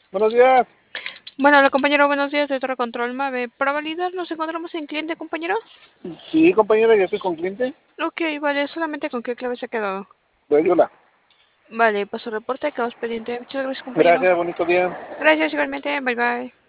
Buenos días. Bueno, hola compañero, buenos días de Torre Control Mave. Para validar, ¿nos encontramos en cliente, compañero? Sí, compañera, ya estoy con cliente. Ok, vale, solamente con qué clave se ha quedado. Viola. Vale, paso reporte, quedamos pendiente. Muchas gracias, compañero. Gracias, bonito día. Gracias igualmente, bye bye.